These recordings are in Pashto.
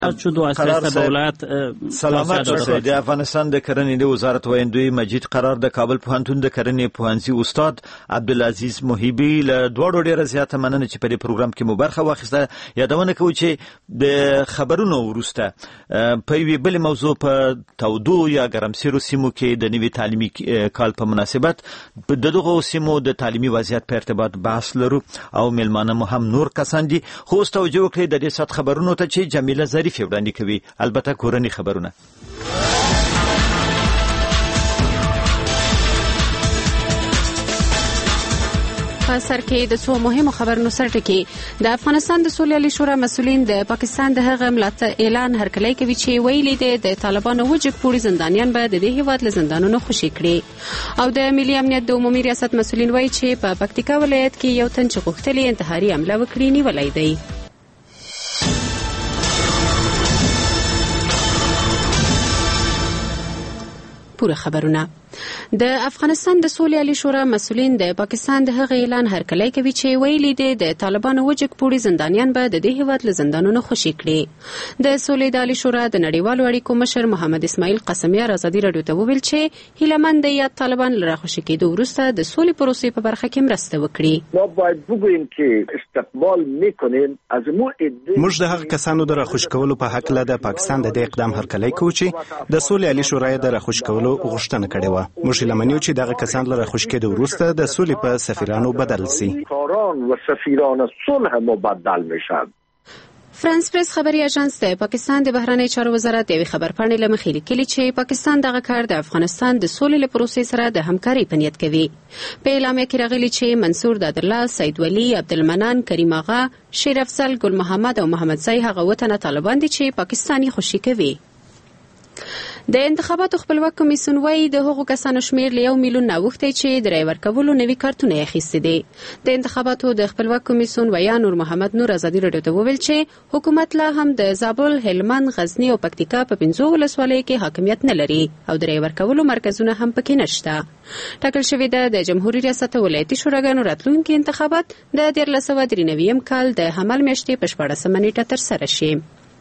شد و اساس دولت سلامت اوسئ. د افغانستان د کرنې د وزارت ویندوی مجید قرار د کابل پوهنتون د کرنې پوهنځي استاد عبدالعزیز محیبی له دوړو ډیره زیاته مننه چې په دې پروګرام کې مو برخه واخیسته. یادونه کوي چې د خبرونو وروسته په یوې بلې موضوع په تودو یا ګرمسیرو سیمو کې د نوي تعلیمي کال په مناسبت د دغو سیمو د تعلیمي وضعیت په ارتباط بحث لرو او مېلمانه مو هم نور کسان دي. خو اوس توجه وکړئ د دې سات خبرونو ته چې جمیله ظریف وړاندې کوي، البته کورني خبرونه. سر کې د څو مهمو خبرونو سره ټکی د افغانستان د سولې شورا مسؤلین د پاکستان د هغه ملاتړ اعلان هرکلی کوي چې ویلي دي د طالبانو وجګ پوری زندانیان به د دې هیواد له زندانونو خوشي کړي. او د ملي امنیت د عمومي ریاست مسؤلین وایي چې په پکتیکا ولایت کې یو تن چې غوښتلې انتحاري حمله وکړي نیولای دی. پوره خبرونه. د افغانستان د سولې شورا مسؤلین د پاکستان د هغه اعلان هرکلی کوي چې ویلي دي د طالبانو وجګ پوری زندانیان به د دې هیواد له زندانونو خوشي کړي. د سولې شورا د نړیوالو اړیکو مشر محمد اسماعیل قسمیار ازادي رادیو ته وویل چې هیلمن د یاد طالبان له راخوشي کېدو وروسته د سولې پروسې په برخه کې مرسته وکړي. ما باید وګوریم چې استقبال میکنیم از موږ د هغه کسانو د راخوشي کولو په حق له د پاکستان د دې اقدام هرکلی کوو چې د سولې شورا د راخوشي کولو غوښتنه کړې و. موږ لمنیو چې دغه کسان لره خوشکېدو وروسته د سولې په سفیرانو بدل سي. کاران و سفیران صلح مبدل میشن. فرانس پریس خبري اژانس د پاکستان د بهرنی چارو وزارت یو خبرپاڼې لمخې لیکلي چې پاکستان دغه کار د افغانستان د سولې له پروسې سره د همکاري په نیت کوي. په اعلامیه کې راغلي چې منصور دادالله، سید ولی، عبدالمنان، کریم آغا، شیر افضل، ګل محمد او محمد زئی هغه وطن طالبان دي چې پاکستاني خوشي کوي. د انتخاباتو خپلواک کمیسیون وايي د هغو کسانو شمیر له 1 میلیون نوښتي چې د رای ورکولو نوي کارتونه یې اخیستي دي. د انتخاباتو د خپلواک کمیسیون ویا نور محمد نور ازادي رادیو ته وویل چې حکومت لا هم د زابل، هلمند، غزنی او پکتیکا په 15 ولسوالیو کې حاکمیت نه لري او د رای ورکولو مرکزونه هم پکې نشته. ټاکل شوی د جمهوریت ریاست ولایتي شوراګانو راتلونکي انتخابات د 1993 کال د حمل میاشتې په 14 نیټه تر سره شي.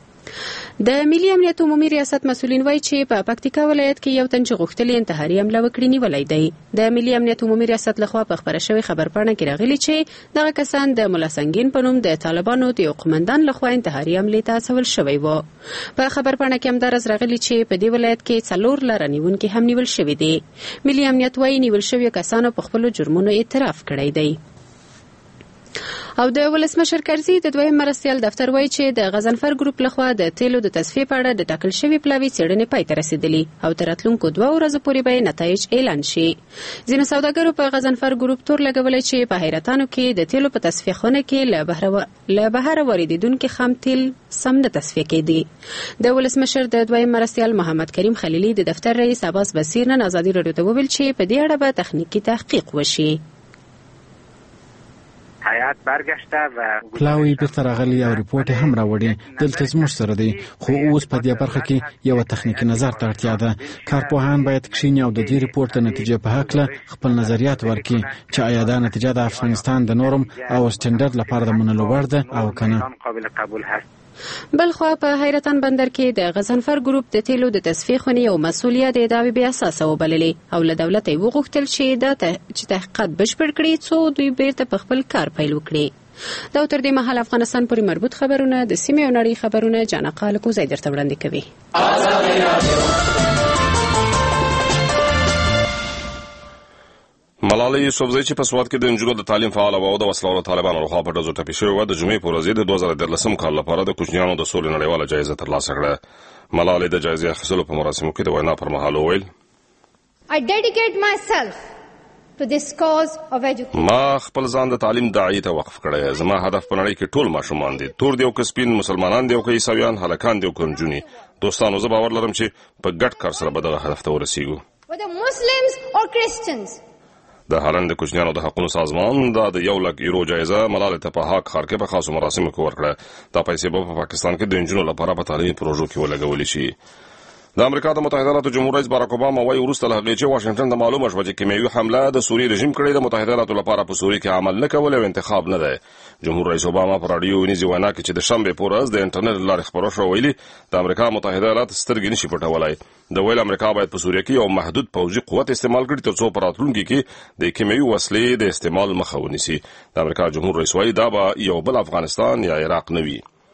د ملي امنیت عمومي ریاست مسؤلین وایي چې په پکتیکا ولایت کې یو تن چې غوښتلې انتحاري حمله وکړي نیولای دی. د ملي امنیت عمومي ریاست لخوا په خبره شوی خبرپاڼه کې راغلي چې دغه کسان د مولا سنگین په نوم د طالبانو د یو قومندان لخوا انتحاري حملې ته هڅول شوی و. په خبرپاڼه کې همدارس راغلي چې په دې ولایت کې 4 لاره نیونکي هم نیول شوي دي. ملي امنیت وایي نیول شوي کسانو په خپلو جرمونو اعتراف کړی دی. او د ولسمشر کرزي د دویم مرستیال دفتر وایي چې د غضنفر ګروپ لخوا د تیلو د تصفیې په اړه د ټاکل شوي پلاوي څېړنې پای ته رسېدلي او تر راتلونکو 2 ورځو پورې به نتایج اعلان شي. ځینو سوداګرو په غضنفر ګروپ تور لګولی چې په حیرتانو کې د تیلو په تصفیه خونه کې له بهره واردېدونکي خام تیل سم نه تصفیه کېدي. د ولسمشر د دویم مرستیال محمد کریم خلیلي د دفتر رئیس عباس بصیر نن ازادي رادیو ته وویل چې په دې اړه به تخنیکي تحقیق وشي. حیات برگشته و پلاوی بیرته راغلی او ریپورت هم راوړي. دلته زموږ سره دی خو اوس په دې برخه کې یو تخنیکي نظر ته اړتیا ده. کارپوهان باید کښیني او د دې ریپورت د نتیجې په هکله خپل نظریات ورکړي چې آیا دا نتیجه د افغانستان د نورم او سټنډرډ لپاره د منلو وړ ده او کنه. قابل قبول هست. بلخوا په حیرتان بندر کې د غضنفر ګروپ د تیلو د تصفیې خونې یو مسؤلیت د ادعاوې بې اساسه وبللې او له دولت یې وغوښتل چې تحقیقات بشپړ کړي څو دوی بیرته په خپل کار پیل وکړي. دا تر دې مهال افغانستان پورې مربوط خبرونه د سیمې او نړۍ خبرونه جانقه لکوزی درته وړاندې کوي. ملالۍ یوسفزۍ چې په سوات کې د نجونو د تعلیم فعاله وه او د وسلوالو طالبانو لخوا په ډزو ټپي شوې وه د جمعې په ورځ یې د 2013 کال لپاره د کوچنیانو د سولې نړیواله جایزه ترلاسه کړه. ملالۍ د جایزې اخیستلو په مراسمو کې د وینا پر مهال وویل I dedicate myself to this cause of education. ما خپل ځان د تعلیم داعیې ته وقف کړی. زما هدف په نړۍ کې ټول ماشومان دي، تور دي او که سپین، مسلمانان دي او که عیسویان، هلکان دي او که نجونې. دوستانو زه باور لرم چې په ګډ کار سره به دغه هدف ته ورسیږو. Whether Muslims or Christians. د هالند د کوچنیانو د حقونو سازمان دا د 1 لک یورو جایزه ملالۍ ته په هاک ښار کې په خاصو مراسمو کې ورکړه. دا پیسې به په پاکستان کې د نجونو لپاره په تعلیمي پروژو کې ولګولې شي. د امریکا د متحده ایالاتو جمهور رئیس باراک اوباما وايي وروسته له هغې چې واشنګټن ته معلومه شوه چې کیمیاوي حمله د سوریې رژیم کړې د متحده ایالاتو لپاره په سوریې کې عمل نه کول او انتخاب نه دی. جمهور رئیس اوباما په راډیو ونیزي وینا کې چې د شنبې په ورځ د انټرنیټ له لارې خپره شوه ویلي د امریکا متحده ایالات سترګې نشي پټولی. د ویل امریکا باید په سوریې کې یو محدود پوځي قوت استعمال کړي ترڅو په راتلونکي کې د کیمیاوي وسلې د استعمال مخه ونیسي. د امریکا جمهور رئیس وايي دا به یو بل افغانستان یا عراق نه وي.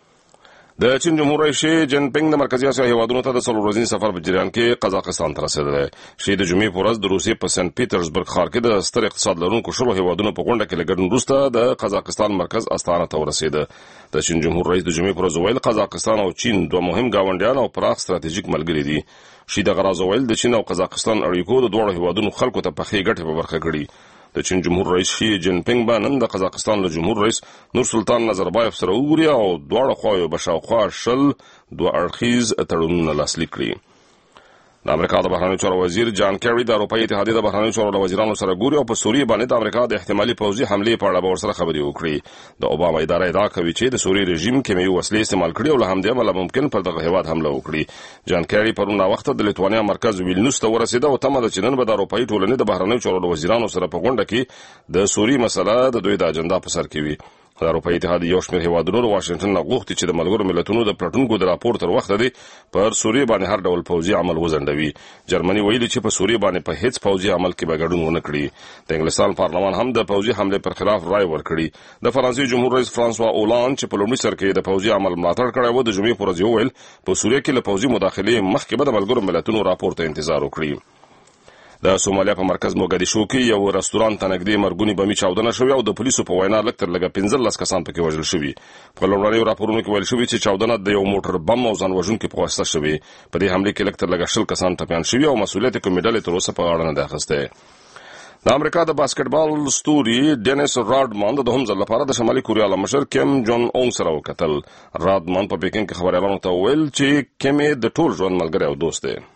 د چین جمهور رئیس شي جن پینګ د مرکزي اسیا هیوادونو ته د 3 ورځني سفر په جریان کې قزاقستان ته رسیدلی. شي د جمعې په ورځ د روسیې په سنت پیټرزبرګ ښار کې د ستر اقتصاد لرونکو 10 هیوادونو په غونډه کې له ګډون وروسته د قزاقستان مرکز استانه ته ورسېده. د چین جمهور رئیس د جمعې په ورځ ویل قزاقستان او چین دوه مهم ګاونډیان او پراخ ستراتیژیک ملګري دي. شي د غراز ویل د چین او قزاقستان اړیکو د دوه هیوادونو خلکو ته پخې ګټې په برخه کړي. د چین جمهور رئیس شي جن پینګ به نن د قزاقستان له جمهور رئیس نور سلطان نظربایف سره وګوري او دواړه خواوې به شاوخوا 2 اړخیز تړونونه لاسلیک کړي. د امریکا د بهرنیو چارو وزیر جان کیری د اروپایي اتحادیې د بهرنیو چارو وزیرانو سره ګوري او په سوریې باندې د امریکا د احتمالي پوځي حملې په اړه به ورسره خبرې وکړي. د اوباما اداره ادعا کوي چې د سوریې رژیم کیمیاوي وسلې استعمال کړي او له همدې امله ممکن پر دغه هیواد حمله وکړي. جان کیری پرون وخت د لیتوانیا مرکز ویلنوس ته ورسېده او تمه ده چې نن به د اروپایي ټولنې د بهرنیو چارو وزیرانو سره په غونډه کې د سوریې مسله د دوی د اجنډا په سر کې وي. د اروپایي اتحاد یو شمېر هیوادونو له واشنګټن نه غوښتي چې د ملګرو ملتونو د پلټونکو د راپور تر وخته دی پر سوریې باندې هر ډول پوځي عمل وځنډوي. جرمني ویلي چې په سوریې باندې په هیڅ پوځي عمل کې به ګډون ونه کړي. د انګلستان پارلمان هم د پوځي حملې پر خلاف رای ورکړي. د فرانسې جمهور رئیس فرانسوا اولان چې په لومړي سر کې د پوځي عمل ملاتړ کړی و د جمعې په ورځ وویل په سوریې کې له پوځي مداخلې مخکې به د ملګرو ملتونو راپور ته انتظار وکړي. د سومالیا په مرکز موګادیشو کې یو رستوران ته نږدې مرګونی بمي چاودنه شوې او د پولیسو په وینا لږ تر لږه 15 کسان پکې وژل شوي. په لومړنیو راپورونو کې ویل شوي چې چاودنه د یو موټر بم او ځان وژونکي په واسطه شوې. په دې حملې کې لږ تر لږه 20 کسان ټپیان شوي او مسؤلیت کومې ډلې تر اوسه په غاړه نه ده اخیستی. د امریکا د باسکټبال ستوري ډینیس راډمان د دوهم ځل لپاره د شمالي کوریا له مشر کیم جون اونګ سره وکتل. راډمان په پیکینګ کې خبريالانو ته ویل چې کیم د ټول ژوند ملګری او دوست دی.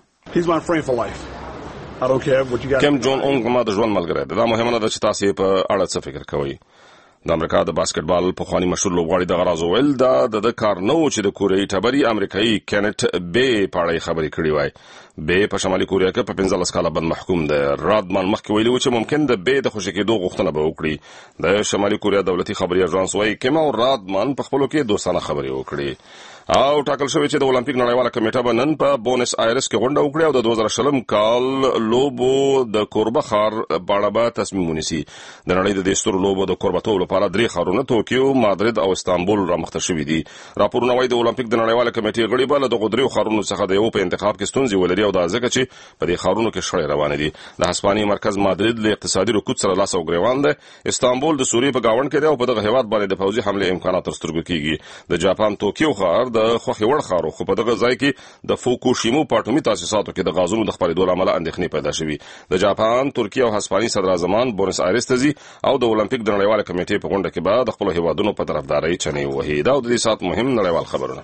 کیم جون اونګ ما د ژوند ملګری دی. دا مهمه نه ده چې تاسو په اړه څه فکر کوئ. د امریکا د باسکټبال پخوانی مشهور لوبغاړي د غراز ویل دا د کار نه و چې د کوریايي ټبري امریکایي کینټ بي په اړه خبرې کړې وای. بي په شمالي کوریا کې په 15 کاله بند محکوم دی. راډمان مخکې ویلي و چې ممکن د بي د خوشی کېدو غوښتنه به وکړي. د شمالي کوریا دولتي خبري اژانس وايي کیم او راډمان په خپلو کې دوستانه خبرې وکړي. او ټاکل شوی چې د اولمپیک نړیواله کمیټه به نن په بونس آیرس کې غونډه وکړي او د 2020 کال لوبو د کوربه ښار په اړه به تصمیم ونیسي. د نړۍ د دې سترو لوبو د کوربه‌توب لپاره 3 ښارونه توکیو، مادرید او استانبول رامخته شوي دي. راپورونه وايي د اولمپیک د نړیواله کمیټې غړي به له دغو 3 ښارونو څخه د یو په انتخاب کې ستونزې ولري او دا ځکه چې په دې ښارونو کې شخړې روانې دي. د هسپانیې مرکز مادرید له اقتصادي رکود سره لاس او ګریوان دی. استانبول د سوریې په گاوند کې دی او په دغه هیواد باندې د پوځي حملې امکانات تر سترګو کیږي. د جاپان توکیو ښار د خوښې وړ خو په دغه ځای کې د فوکوشیمو په اټومي تاسیساتو کې د غازونو د خپرېدو له امله اندېښنې پیدا شوي. د جاپان، ترکیه او هسپانیې صدراعظمان بونس آیرس ته ځي او د اولمپیک د نړیواله کمیټې په غونډه کې به د خپلو هیوادونو په طرفدارۍ چنې ووهي. دا د دې ساعت مهم نړیوال خبرونه.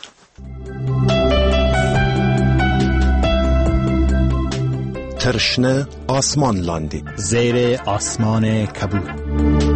تر شنه آسمان لاندې، زیر آسمان کبود.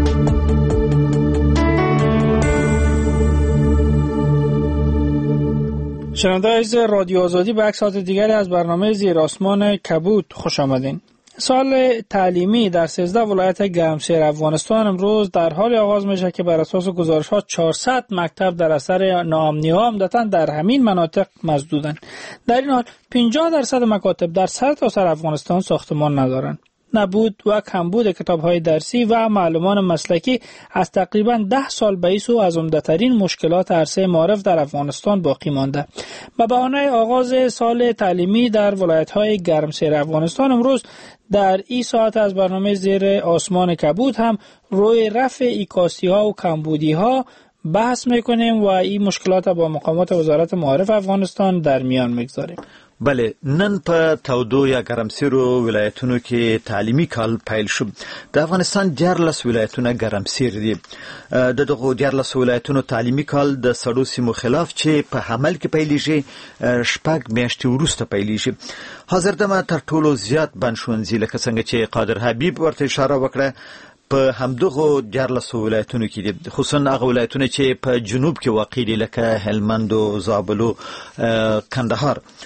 شنونده عزیز رادیو آزادی به یک ساعت دیگری از برنامه زیر آسمان کبود خوش آمدین. سال تعلیمی در 13 ولایت گرمسیر افغانستان امروز در حال آغاز میشه که بر اساس گزارش‌ها 400 مکتب در اثر ناامنی‌ها عمدتاً در همین مناطق مسدودند. در این حال 50% مکاتب در سرتاسر افغانستان ساختمان ندارند. نبود و کمبود کتاب‌های درسی و معلمان مسلکی از تقریباً 10 سال بعید و از عمده‌ترین مشکلات عرصه معارف در افغانستان باقی مانده. به بهانه آغاز سال تعلیمی در ولایت‌های گرمسیر افغانستان امروز در این ساعت از برنامه زیر آسمان کبود هم روی رفع ایکاسی‌ها و کمبودی‌ها بحث می‌کنیم و این مشکلات با مقامات وزارت معارف افغانستان در میان می‌گذاریم. بله، نن په تودو یا ګرمسیرو ولایتونو کې تعلیمي کال پیل شو. د افغانستان 14 ولایتونه ګرمسیر دي. د دغو 14 ولایتونو تعلیمي کال د سړو سیمو خلاف چې په حمل کې پیلېږي 6 میاشتې وروسته پیلېږي. حاضر دمه تر ټولو زیات بنښوونځي لکه څنګه چې قادر حبیب ورته اشاره وکړه په همدغو 14 ولایتونو کې دي، خصوصا هغه ولایتونه چې په جنوب کې واقع دي لکه هلمند او زابل او کندهار.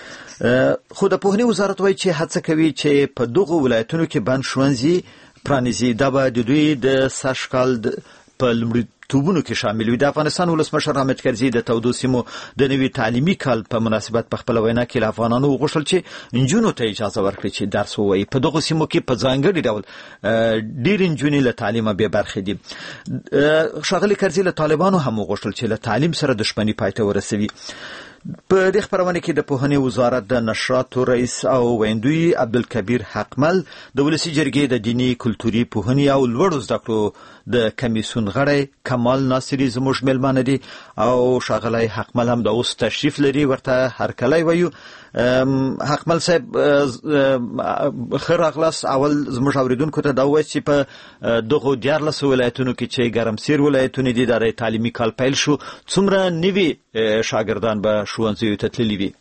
خو د پوهنې وزارت وایي چې هڅه کوي چې په دغه ولایتونو کې بند ښوونځي پرانیزي. دا به د دوی د سږکال په لومړیتوبونو کې شامل وي. د افغانستان ولسمشر حامد کرزي د تودو سیمو د نوي تعلیمي کال په مناسبت په خپل وینا کې له افغانانو وغوښتل چې نجونو ته اجازه ورکړي چې درس ووایي. په دغه سیمو کې په ځانګړي ډول ډېر نجونې له تعلیمه بې برخې دي. ښاغلي کرزي له طالبانو هم وغوښتل چې له تعلیم سره دښمني پای ته ورسوي. په دې خبرونه کې د پوهنې وزارت د نشراتو رئیس او ویندوی عبدالکبیر حقمل، د ولسي جرګې د دینی کلتوري پوهنې او لوړو زده کړو د کمیسیون غړی کمال ناصری زموږ میلمانه دي او ښاغلی حقمل هم د اوس تشریف لري، ورته هرکلی وایو. حقمل صاحب ښه راغلاست. اول زموږ اوریدونکو ته دا ووایاست چې په دغو 14 ولایتونو کې چې ګرمسیر ولایتونه دي د تعلیمي کال پیل شو، څومره نوي شاګردان به ښوونځیو ته تللي وي؟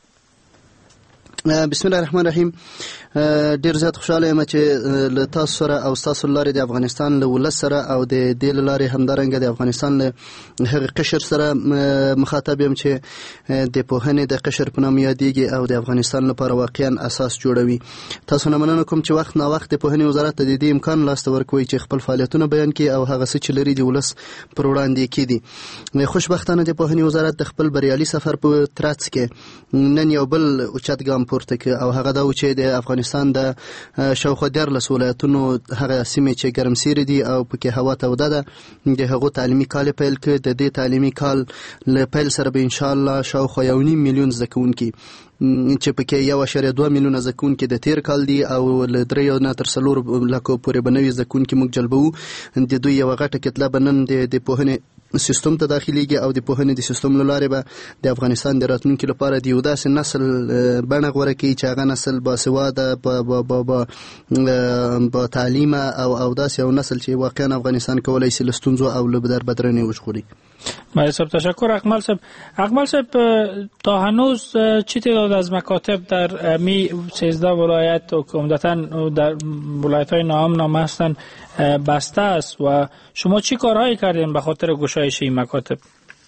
بسم الله الرحمن الرحیم. ډیر زیات خوشاله یم چې له تاسو سره او تاسو لارې د افغانستان له ولس سره او د دې لارې همدارنګه د افغانستان له هغه قشر سره مخاطب یم چې د پوهنې د قشر په نوم یادېږي او د افغانستان لپاره واقعا اساس جوړوي. تاسو نه مننه کوم چې وخت نا وخت د پوهنې وزارت د دې امکان لاسته ورکوي چې خپل فعالیتونه بیان کړي او هغه څه چې لري د ولس پر وړاندې کړي. خوشبختانه د پوهنې وزارت د خپل بریالي سفر په ترڅ کې نن یو بل اوچت ګام پورته کړ او هغه دا و چې د افغانستان د شاوخوا 14 ولایتونو هغه سیمې چې ګرمسیر دي او پکې هوا توده ده د هغو تعلیمي کال پیل کړ. د دې تعلیمي کال له پیل سره به ان شاء الله شاوخوا 1.5 میلیون زده کوونکي چې پکې 1.2 میلیونه زده کوونکي د تیر کال دي او له 3 نه تر 4 لکو پورې بنوي زده کوونکي موږ جلبو. د دوی یو غټه کتله بنن د پوهنې سیستم ته داخليږي او د پوهنې د سیستم لاره به د افغانستان د راتلونکي لپاره د یو داسې نسل بڼه غوره کوي چې هغه نسل باسواده با تعلیم او داسې یو نسل چې واقعا افغانستان کولای شي له ستونزو او له بدربدرنې وژغوري. مهندس تشکر. اقمال صاحب تا هنوز چه تعداد از مکاتب در می 13 ولایت و عمدتاً در ولایت‌های نام هستند بسته است و شما چی کارهایی کردین به خاطر گشایش این مکاتب؟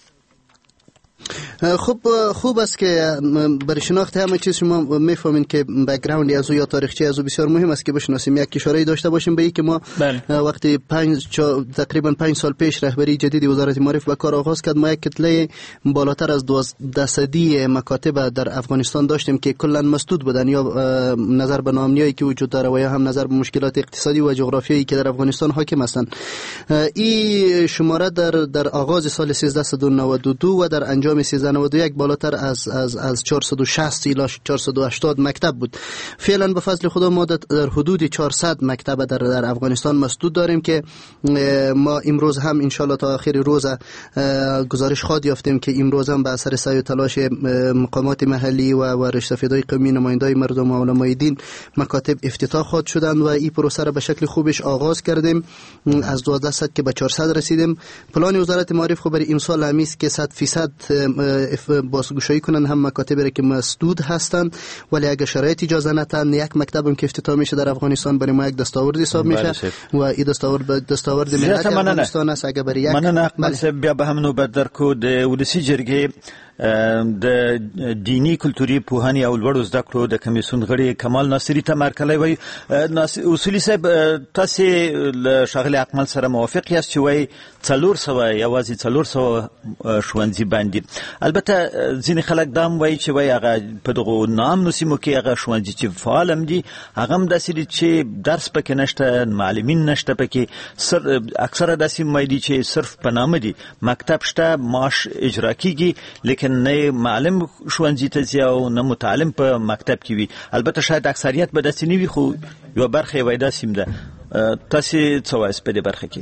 خوب است که برای شناخت همه چیز شما میفهمین که بک‌گراند از یا تاریخچه از بسیار مهم است که بشناسیم. یک اشاره داشته باشیم به این که ما وقتی تقریبا 5 سال پیش رهبری جدید وزارت معارف به کار آغاز کرد، ما یک کتله بالاتر از 12 مکاتب در افغانستان داشتیم که کلا مسدود بودن، یا نظر به نامنیایی که وجود داره و یا هم نظر به مشکلات اقتصادی و جغرافیایی که در افغانستان حاکم هستند. این شماره در آغاز سال 1392 و در انجام 1391 بالاتر از 460 الی 480 مکتب بود. فعلا به فضل خدا ما در حدود 400 مکتب در افغانستان مسدود داریم که ما امروز هم ان شاء الله تا آخر روز گزارش خواهد یافتیم که امروز هم به اثر سعی و تلاش مقامات محلی و رشته‌فدای قومی، نمایندای مردم و علمای دین مکاتب افتتاح خواهد شدند و این پروسه را به شکل خوبش آغاز کردیم. از 1200 که به 400 رسیدیم. پلان وزارت معارف خو برای امسال همیست که 100% بازگشایی کنن هم مکاتبی که مسدود هستند، ولی اگه شرایط اجازه ندن یک مکتبم که افتتاح میشه در افغانستان برای ما یک دستاورد حساب میشه و این دستاورد ملت افغانستان است. اگه برای یک بیا به هم نوبت در کو د ولسی جرګې د دینی کلتوري پوهنې او لوړو زده کړو د کمیسیون غړي کمال ناصری ته مرکلی وایي. اصولي صاحب تاسې له ښاغلي اقمل سره موافق یاست چې وایي 400 یوازې 400 ښوونځي باندې. البته ځینې خلک دا هم وایي چې وایي هغه په دغو ناامنو سیمو کې هغه ښوونځي چې فعال هم دي هغه هم داسې دي چې درس پکې نشته، معلمین نشته پکې، اکثره داسې دي چې صرف په نامه دي، مکتب شته، معاش اجرا کیږي، لیکن نه معلم ښوونځي ته ځي او نه متعلم په مکتب کې وي. البته شاید اکثریت به داسې نه وي، خو یوه برخه یې وایي داسې هم ده. تاسې څه وایاست په دې برخه کې؟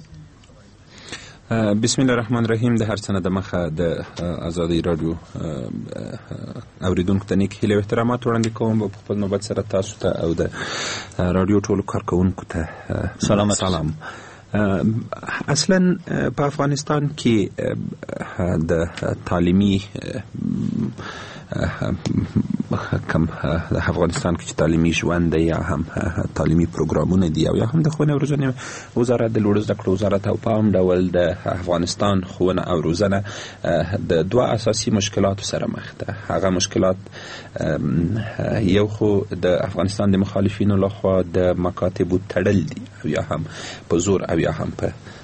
بسم الله الرحمن الرحیم. د هر څه نه د مخه د ازادي رادیو اوریدونکو ته نیک هیلې او احترامات وړاندې کوم په خپل نوبت سره تاسو ته او د رادیو ټولو کارکوونکو ته سلام. اصلا په افغانستان کې د تعلیمي کم د افغانستان کې تعلیمي ژوند دی یا هم تعلیمي پروګرامونه دي او یا هم د ښوونې او روزنې وزارت د لوړو زده کړو وزارت او په عام ډول د افغانستان ښوونه او روزنه د دوه اساسي مشکلاتو سره مخ ده. هغه مشکلات یو خو د افغانستان د مخالفینو لخوا د مکاتبو تړل دي او یا هم په زور او یا هم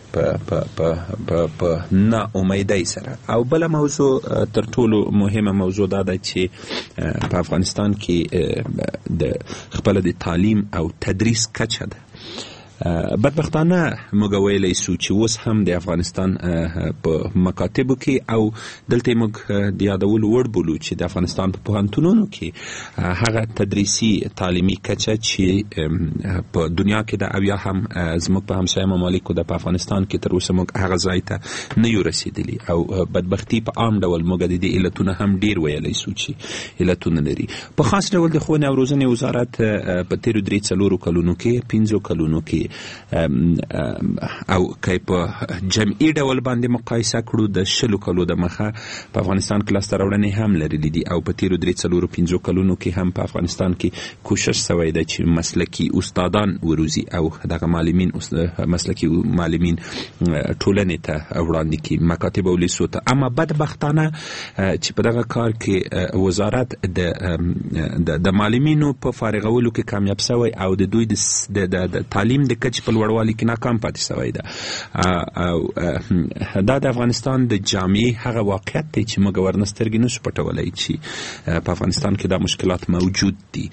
په نا امیدۍ سره، او بل موضوع تر ټولو مهمه موضوع دا ده چې په افغانستان کې د خپل د تعلیم او تدریس کچه ده. بدبختانه موږ ویلی سو چې اوس هم د افغانستان په مکاتبو کې او دلته موږ د یادولو وړ بولو چې د افغانستان په پوهنتونونو کې هغه تدریسي تعلیمي کچه چې په دنیا کې ده او یا هم زموږ په همسایه ممالکو ده، په افغانستان کې تر اوسه موږ هغه ځای ته نه یو رسېدلي او بدبختي په عام ډول موږ د دې علتونه هم ډیر ویلی سو چې علتونه لري. په خاص ډول د ښوونې او روزنې وزارت په تیرو 3-4 کلونو کې 5 کلونو کې او که په جمعي ډول باندې مقایسه کړو د 20 کلو د مخه په افغانستان کې لاسته راوړنې هم لرلي دي او په تیرو 3-4-5 کلونو کې هم په افغانستان کې کوشش شوی ده چې مسلکي استادان وروزي او دغه معلمین مسلکي معلمین ټولنې ته وړاندې کړي، مکاتب او لیسو ته. اما بدبختانه چې په دغه کار کې وزارت د معلمینو په فارغولو کې کامیاب شوی او د دوی د تعلیم د کچې په لوړوالي کې ناکام پاتې شوی ده. او دا د افغانستان د جامعې هغه واقعیت دی چې موږ ورنه سترګې نشو پټولی چې په افغانستان کې دا مشکلات موجود دي.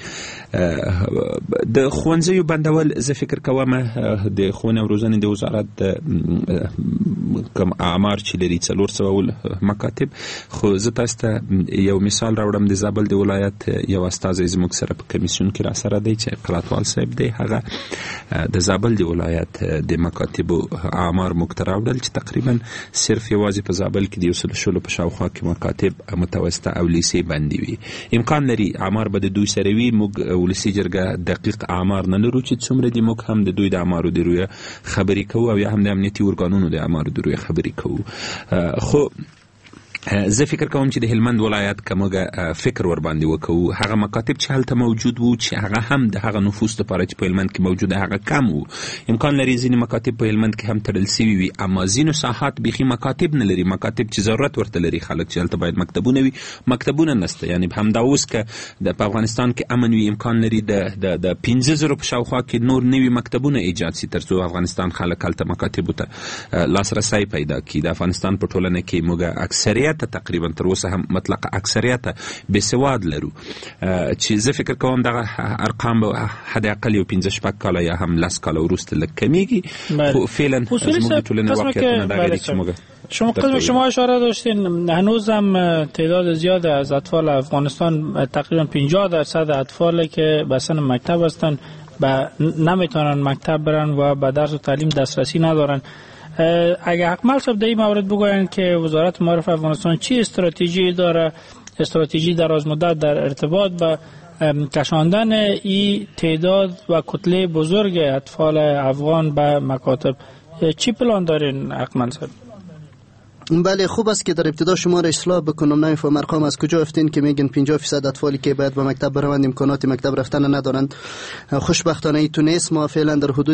د ښوونځیو بندول زه فکر کوم د ښوونې او روزنې د وزارت کوم اعمار چې لري 400 مکاتب، خو زه تاسو ته یو مثال راوړم. د زابل د ولایت یو استازی زموږ سره په کمیسیون کې را سره دی چې قلاتوال صاحب دی. هغه د زابل د ولایت د مکاتبو اعمار موږ ته راوړل چې تقریبا صرف یوازې په زابل کې د 100 په شاوخوا کې مکاتب متوسطه او لیسې بندي وي. امکان لري اعمار به د دوی سره وي، موږ ولسي جرګه دقیق اعمار نه لرو چې څومره دي، موږ هم د دوی د اعمارو د رویه خبرې کوو او یا هم د امنیتي ارګانونو د اعمارو د رویه خبرې کوو. خو زه فکر کوم چې د هلمند ولایت که موږ فکر ور باندې وکړو، هغه مکاتب چې هلته موجود وو چې هغه هم د هغه نفوس لپاره چې په هلمند کې موجوده هغه کم وو. امکان لري ځینې مکاتب په هلمند کې هم تړل سوي وي، اما ځینو ساحات بیخي مکاتب نه لري، مکاتب چې ضرورت ورته لري خلک چې هلته باید مکتبونه وي، مکتبونه نسته. یعنی همدا اوس که په افغانستان کې امن وي، امکان لري د 15,000 په شاوخوا کې نور نوي مکتبونه ایجاد سي تر څو افغانستان خلک هلته مکاتبو ته لاسرسی پیدا کړي. د افغانستان په ټولنه کې موږ اکثریت تقریبا تر اوسه هم مطلق اکثریت بې سواد لرو، چې زه فکر کوم دغه ارقام به حد اقل یو 15 کاله یا هم 10 کاله وروسته لږ کمیږي. خو فعلا زموږ ټولنې واقعیتونه دغه دي چې موږ شما اشاره داشتین هنوز هم تعداد زیاد از اطفال افغانستان تقریبا 50% اطفالی که به سن مکتب هستند نمیتونن مکتب برن و به درس و تعلیم دسترسی ندارن. اگر اکمل صاحب در این مورد بگوین که وزارت معارف افغانستان چی استراتژی داره، استراتژی دراز مدت در ارتباط با کشاندن این تعداد و کتله بزرگ اطفال افغان به مکاتب، چی پلان دارین اکمل صاحب؟ بله، خوب است که در ابتدا شما را اصلاح بکنم. نمیفهم ارقام از کجا افتین که میگن 50% اطفالی که باید به مکتب بروند امکانات مکتب رفتن ندارند. خوشبختانه ایتون نیست. ما فعلا در حدود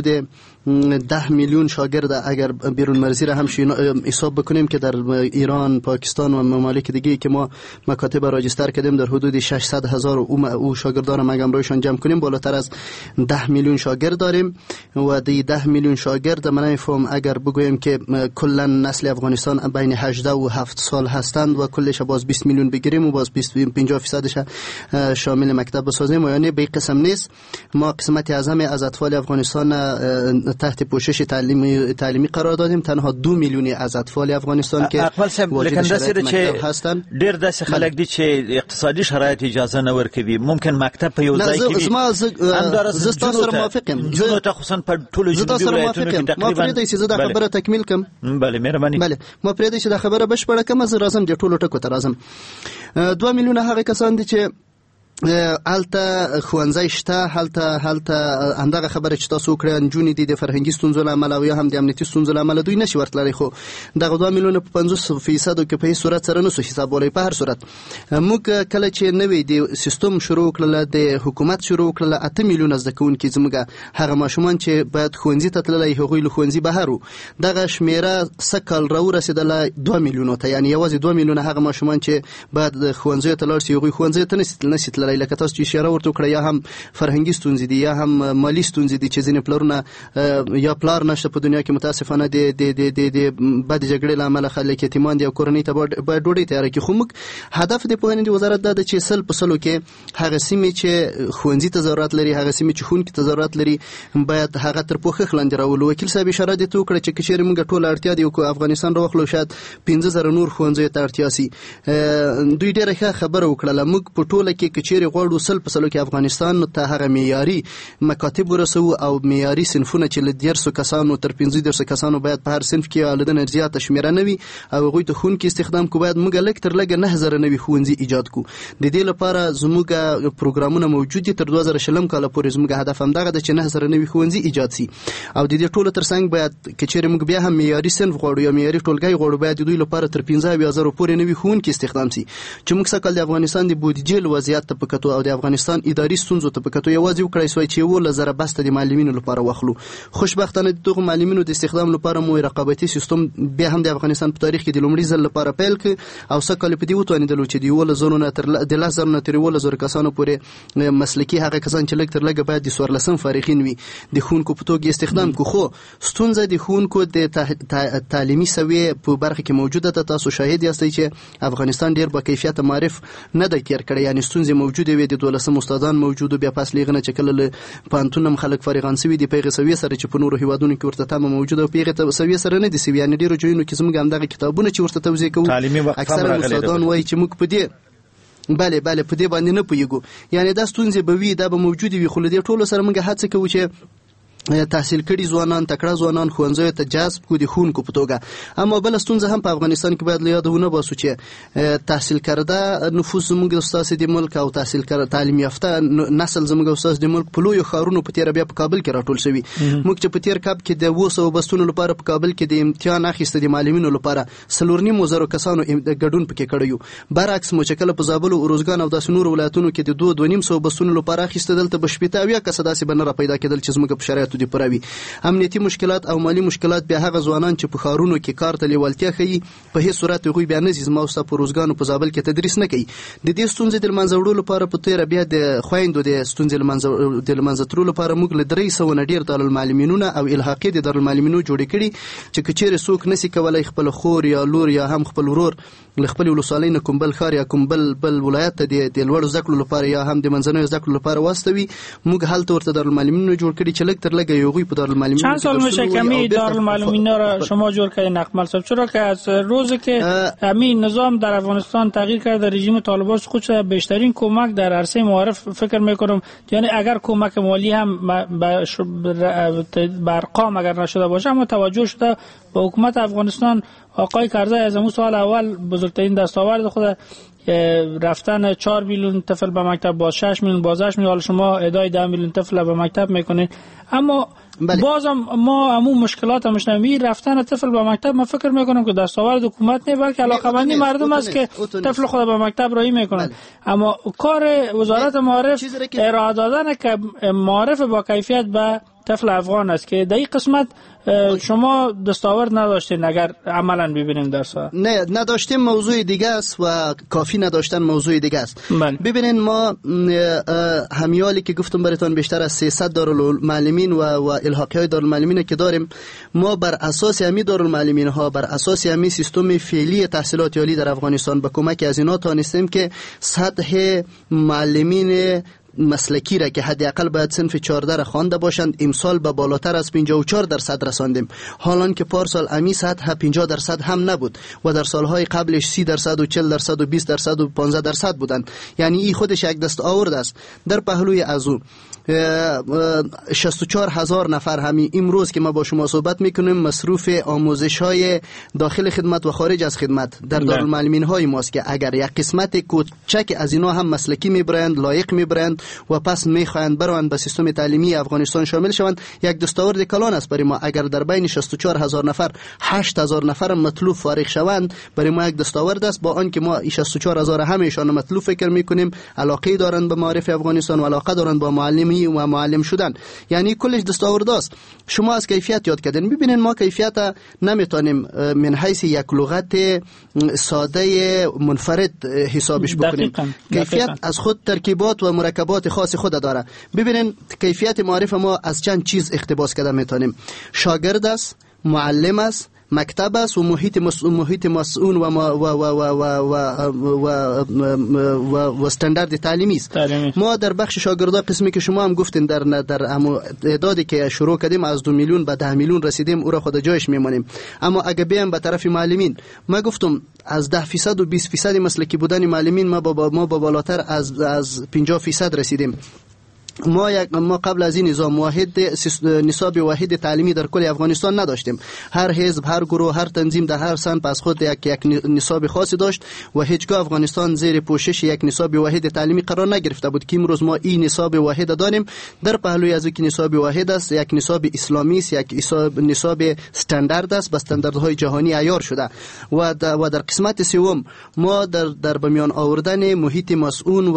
10 میلیون شاگرد اگر بیرون مرزی را هم حساب بکنیم که در ایران، پاکستان و ممالک دیگه که ما مکاتب راجستر کردیم در حدود 600,000 او شاگردان ما همراهشان جمع کنیم بالاتر از 10 میلیون شاگرد داریم و دی 10 میلیون شاگرد من نمیفهم اگر بگویم که کلا نسل افغانستان بین 18 و 7 سال هستند و کلش باز 20 میلیون بگیریم و باز 50% شامل مکتب بسازیم، یعنی به قسم نیست. ما قسمت اعظم از اطفال افغانستان تحت پوشش تعلیمی قرار دادیم. تنها 2 میلیونی از اطفال افغانستان که واجد شرایط مکتب هستند ډیر داسې خلک دي چې اقتصادي شرایط اجازه نه ورکوي، ممکن مکتب په یو ځای کې زه تاسو سره موافقم. زه تاسو په ټولو جنوبي ولایتونو کې تقریبا ما پرې د دا خبره تکمیل کم. بله مهرباني. بله ما پرې د خبره بشپړه کم. زه راځم د ټولو ټکو ته راځم. 2 میلیونه هغه کسان دي چې الته خوانځي شته هلته اندغه خبره چې تاسو کړئ انجونی دي د فرهنګي ستونزو لامل او یا هم د امنیتي ستونزو لامل دوی نشي ورتللی خو دغه 2 میلیونه په 50% کې په صورت سره نسو حسابولای په هر صورت موږ کله چې نوې د سیستم شروع کړل د حکومت شروع کړل 8 میلیونه ځکون کې زموږ هغه ماشومان چې باید خوندې ته تللی هغوی له خوندې بهرو دغه شمیره سکل راو رسیدله 2 میلیونه ته یعنی یوازې 2 میلیونه هغه ماشومان چې باید خوندې ته لاړ شي هغوی خوندې ته نشي تللی لکه تاسو چې اشاره ورته کړی یا هم فرهنګي ستونزې دي یا هم مالی ستونزې دي چې ځینې پلرونه یا پلار نشته په دنیا کې متاسفانه د بد جګړې له امله خلک یتیمان دي او کورنۍ ته باید ډوډۍ تیاره کړي خو موږ هدف د پوهنې د وزارت دا ده چې 100% کې هغه سیمې چې ښوونځي ته ضرورت لري هغه سیمې چې ښوونکي ته ضرورت لري باید هغه تر پوښښ لاندې راولو. وکیل صاحب اشاره دې وکړه چې که چېرې موږ ټوله اړتیا دی افغانستان راوخلو شاید 15,000 نور ښوونځیو ته اړتیا سي. دوی ډېره ښه خبره وکړله موږ په ټوله کې که چېرې غواړو 100% کې افغانستان ته هغه معیاري مکاتب ورسو او معیاري صنفونه چې له 100 کسانو تر 15 کسانو باید په هر صنف کې لدنه زیاته شمیره نه وي او هغوی ته ښوونکي استخدام کو باید موږ لږ تر لږه 9,000 نوي ښوونځي ایجاد کو. د دې لپاره زموږ پروګرامونه موجود دي تر 2020 کال پورې زموږ هدف همدغه ده چې 9,000 نوي ښوونځي ایجاد سي او د دې ټولو ترڅنګ باید که چېرې موږ بیا هم معیاري صنف غواړو یا معیاري ټولګی غواړو باید د دوی لپاره تر 15,000 پورې نوي ښوونکي استخدام سي چې موږ سکل د افغانستان د بودیجې وضعیت ته پکتو او د افغانستان اداري ستونزو ته پکتو یوازې وکړای سوی چې ول زره بسته د معلمینو لپاره واخلو. خوشبختانه دغه معلمینو د استخدام لپاره مو رقابتي سیستم بیا هم د افغانستان په تاریخ کې د لومړي ځل لپاره پیل ک او سکل په دې وتوانیدل چې دی ول زرونه تر د 10,000 نه تر ول زر کسانو پورې مسلکی هغه کسان چې لږ تر لږه باید د 14 فارغین وي د خونکو په توګه استخدام کو. خو ستونزه د خونکو د تعلیمي سویه په برخه کې موجوده ده. تاسو شاهد یاستئ چې افغانستان ډیر با کیفیت معرف نه د تیر کړی یعنی ستونزې موجوده وي د 12 استادان موجود بیا پاس لیغنه چې کله پانتونم خلک فارغان سوي دي پیغه سوي سره چې په نورو هیوادونو کې ورته تمه موجوده پیغه سوي سره نه دي سوي یعنی ډیرو ځایونو کې زموږ همدغه کتابونه چې ورته توضیح کوو اکثره استادان وایي چې موږ په دې بله په دې باندې نه پوهیږو یعنی دا ستونزې به وي دا به موجود وي خو له دې ټولو سره موږ هڅه کوو چې تحصیل کړي ځوانان تکړه ځوانان ښوونځیو ته جذب کو دي ښوونکو په توګه. اما بل ستونزه هم په افغانستان کې باید له یاده ونه باسو چې تحصیل کرده نفوس زموږ استاد د ملک او تحصیل کرده تعلیم یافته نسل زموږ استاد د ملک په لوی خارونو په تیر بیا په کابل کې راټول شوی. موږ چې په تیر کاب کې د 200 بستونو لپاره په کابل کې د امتحان اخیسته د معلمینو لپاره 4.5 کسانو ګډون پکې کړیو برعکس مو چې کله په زابل او روزګان او داسې نور ولایتونو کې د 2.5 بستونو لپاره اخیسته دلته بشپیته یا کس داسې بنره پیدا کېدل چې زموږ په شرایطو دی پروي. امنیتي مشکلات او مالی مشکلات بیا هغه ځوانان چې په خارونو کې کار ته لیوالتیا ښیي په هیڅ صورت هغوی بیا نه ځي زما اوستا په روزګان او په زابل کې تدریس نه کوي. د دې ستونزې د لمنځه وړلو لپاره په تیره بیا د خویندو د ستونزې د لمنځه ترلو لپاره موږ له 300 نه ډېر دارالمعلمینونه او الحاقي د دارالمعلمینو جوړې کړي چې که چېرې څوک نسي کولی خپل خور یا لور یا هم خپل ورور له خپل ولسوالۍ نه کوم بل ښار یا کوم بل ولایت ته د لوړو زده کړو لپاره یا هم د منځنیو زده کړو لپاره واستوي موږ هلته ورته دارالمعلمینونه جوړ کړي چې لږ تر لږه هغوی په دارالمعلمینو چند سال میشه که همین دارالمعلمین را شما جور کردین اکمل صاحب چرا که از روزی که همین نظام در افغانستان تغییر کرده رژیم طالبان خودش بیشترین کمک در عرصه معارف فکر میکنم یعنی اگر کمک مالی هم برقام اگر نشده باشه اما توجه شده به حکومت افغانستان آقای کرزی از اون سال اول بزرگترین دستاورد خود رفتن 4 میلیون طفل به مکتب باز 6 میلیون باز 8 میلیون شما ادای 10 میلیون طفل به مکتب میکنید اما بازم ما همون مشکلات همش نمی رفتن طفل به مکتب من فکر میکنم که دستاورد حکومت نه بلکه علاقه‌مندی مردم است که طفل خود به مکتب راهی میکنن. اما کار وزارت معارف ارائه دادن که معارف با کیفیت به طفل افغان است که در این قسمت شما دستاورد نداشتین اگر عملا ببینیم در سال نه نداشتیم موضوع دیگه است و کافی نداشتن موضوع دیگه است. ببینین ما همیالی که گفتم براتون بیشتر از 300 دارالمعلمین و الحاقی های دارالمعلمین که داریم ما بر اساس همی دارالمعلمین ها بر اساس همی سیستم فعلی تحصیلات عالی در افغانستان با کمک از اینا تانستیم که سطح معلمین مسلکی را که حداقل باید صنف 14 را خوانده باشند امسال به بالاتر از 54% رساندیم حالان که پارسال امی سطح 50% هم نبود و در سالهای قبلش 30% و 40% و 20% و 15% بودند. یعنی این خودش یک دست آورد است. در پهلوی از او 64,000 نفر همین امروز که ما با شما صحبت میکنیم مصروف آموزش های داخل خدمت و خارج از خدمت در دارالمعلمین های ماست که اگر یک قسمت کوچک از اینا هم مسلکی میبرند، لایق میبرند و پس میخواهند برند به سیستم تعلیمی افغانستان شامل شوند، یک دستاورد کلان است برای ما. اگر در بین 64,000 نفر 8,000 نفر مطلوب فارغ شوند، برای ما یک دستاورد است، با آنکه ما 64,000 همهشان مطلوب فکر میکنیم، علاقه دارند به معرفی افغانستان و علاقه دارند با معلمی و معلم شدن، یعنی کلش دستاورد است. شما از کیفیت یاد کردین. ببینین ما کیفیت نمیتونیم من حیث یک لغت ساده منفرد حسابش بکنیم. کیفیت از خود ترکیبات و مرکبات خاص خود داره. ببینین کیفیت معرف ما از چند چیز اقتباس کرده میتونیم. شاگرد است، معلم است، مکتب است و محیط مسئول و استاندارد تعلیمی است. ما در بخش شاگردا قسمی که شما هم گفتین در اعدادی که شروع کردیم از 2 میلیون به 10 میلیون رسیدیم، او را خود جایش میمونیم. اما اگه بیام به طرف معلمین، ما گفتم از 10% و 20% مسلکی بودن معلمین ما با بالاتر از 50% رسیدیم. ما قبل از این نصاب واحد تعلیمی در کل افغانستان نداشتیم. هر حزب، هر گروه، هر تنظیم در هر سن از خود یک نصاب خاصی داشت و هیچگاه افغانستان زیر پوشش یک نصاب واحد تعلیمی قرار نگرفته بود که امروز ما این نصاب واحد داریم. در پهلوی از یک نصاب واحد است، یک نصاب اسلامی است، یک نصاب استاندارد است، با استانداردهای جهانی عیار شده. و در قسمت سوم ما در بمیان آوردن محیط مسئول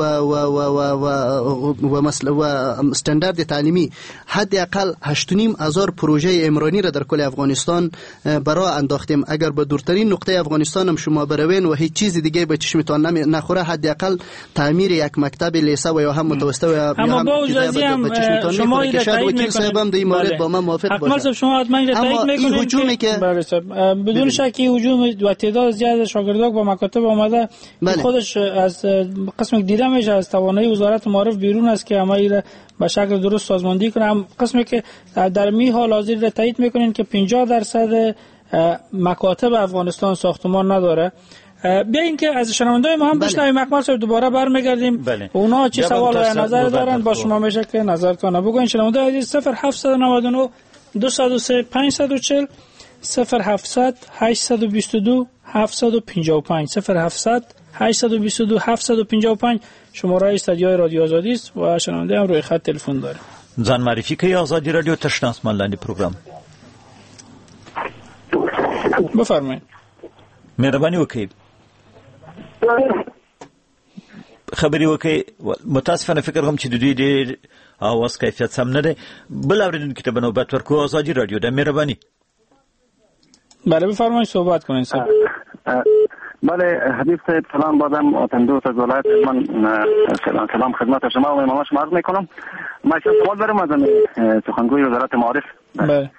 و استاندارد تعلیمی حداقل 8,500 پروژه عمرانی را در کل افغانستان برای انداختیم. اگر به دورترین نقطه افغانستان هم شما بروین و هیچ چیز دیگه به چشمتان نخوره، حداقل تعمیر یک مکتب لیسه و یا هم متوسطه و یا هم به چشمتان شما این تایید میکنید. صاحب هم در این مورد با من موافق باشه. شما حتما این تایید میکنید که بدون شک هجوم و تعداد زیاد شاگردان با مکاتب اومده خودش از قسم دیده میشه از توانایی وزارت معارف بیرون است که همه به شکل درست سازماندهی کنه. قسمی که در می حال حاضر را تایید میکنین که 50% مکاتب افغانستان ساختمان نداره. بیاین که از شنوندای ما هم بشنویم. مکمل صاحب دوباره برمیگردیم. اونا چه سوال و نظر دارن با شما میشه که نظرتون بگوین. شنوندای عزیز 0799 203 540 0700 822 755 0700 822 755 شماره استودیوی رادیو آزادی است و شنونده هم روی خط تلفن داره. ځان معرفي کوي آزادی رادیو تشنا اسمان لاندې پروګرام. بفرمایئ. مهرباني وکړئ. خبري وکړئ. متاسفانه فکر کوم چې د دوی د اواز کیفیت سم نه دی. بل اوریدونکو ته به نوبت ورکړو. آزادی رادیو د مهرباني. بله بفرمایئ صحبت کنید. بله حبیب صاحب سلام بادم آتندوس از ولایت من سلام خدمت شما و امام شما عرض میکنم. من سوال دارم از سخنگوی وزارت معارف. بله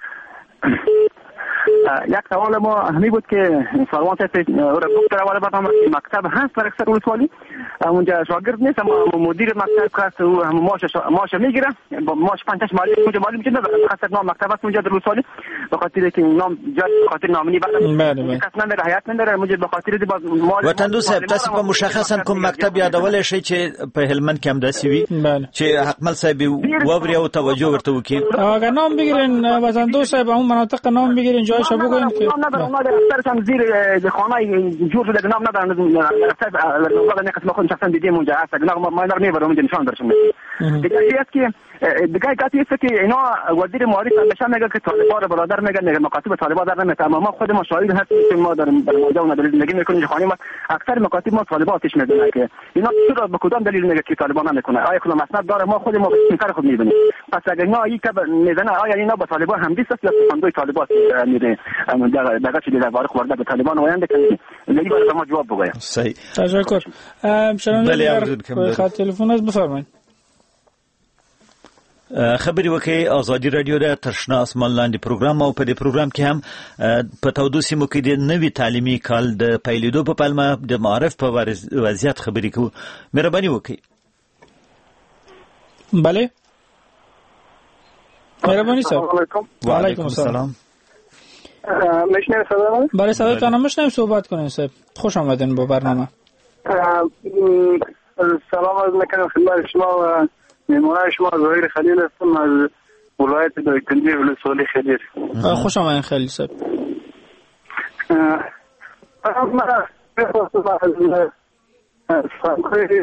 یک سوال ما همی بود که سروان صاحب او را گفت در بعد مکتب هست در اکثر ولسوالی اونجا شاگرد نیست اما مدیر مکتب هست او هم ماش میگیره ماش 5 مالی اونجا مالی میشه نداره خاص نام مکتب هست اونجا در ولسوالی به خاطر که نام جای به خاطر نامنی بعد کس نداره حیات نداره مجه به خاطر دی باز مال وطن صاحب تاسو په مشخصا کوم مکتب یادول شي چې په هلمند کې هم داسي وي چې حکمل صاحب ووري او توجه ورته وکړي. اگر نام بگیرین وطن صاحب اون مناطق نام بگیرین جایش بگوین که نام نداره اونا اکثرشان زیر خانه جور شده نام ندارن اکثر نه قسم خود شخصا دیدیم اونجا هست ما اینا نمیبرم اونجا نشان درشون دیگه است که دیگه کاتی است که اینا وزیر معارف همیشه میگه که طالبان برادر میگن مکاتب طالبان در نمیاد اما ما خود ما شاهد هستیم که ما در موضوع اون دلیل زندگی میکنیم خانه ما اکثر مکاتب ما طالبان آتش میزنن که اینا چرا به کدام دلیل میگه که طالبان نمیکنه آیا کدام مسند داره ما خود ما به کار خود میبینیم پس اگر اینا یک میزنه آیا اینا با طالبان هم دیست یا سخنگوی طالبان میره دغه چې د وارخ ورده به طالبان وایند که لګي به ما جواب بگویم. صحیح تشکر. شنونده خط تلفن است بفرمایید. خبري وکي آزادی رادیو د تشنا اسمان لاندې پروګرام او په دې پروګرام کې هم په تودو سیمو کې د نوي تعلیمي کال د پیلېدو په پلمه د معارف په وضعیت خبري کوو. مهرباني وکي. بله مهرباني صاحب. و علیکم السلام. میشنوید صدا؟ بله صداتون میشنویم صحبت کنید صاحب. خوش آمدین با برنامه. سلام عرض میکنم خدمت شما و میمونای شما ظاهر خلیل هستم از ولایت دایکنی ولسوالی خدیر. خوش آمدین خلیل صاحب. من می‌خواستم از سامخوی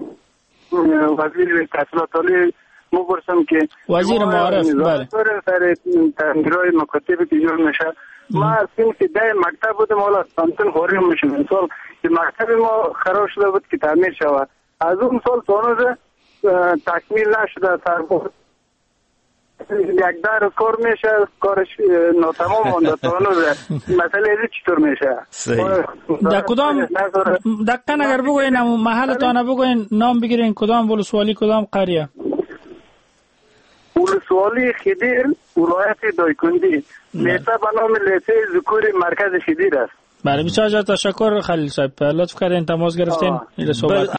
وزیر تحصیلات عالی مپرسم که وزیر معارف بله سر تغییرهای مکاتب تجار میشه. ما از این که ده مکتب بودم حالا سامتون خوری میشه مثال که مکتب ما خراب شده بود که تعمیر شود از اون سال تونوز تکمیل نشده سربود یک در کار میشه کارش ناتمام مونده تونوز مسئله ازی چطور میشه در کدام دقیقا اگر بگوین محلتانه بگوین نام بگیرین کدام ولسوالی کدام قریه ولسوالی خدیر ولایت دایکنی لیسه به نام لیسه ذکوری مرکز خدیر است. بله بسیار تشکر خلیل صاحب لطف کردین تماس گرفتین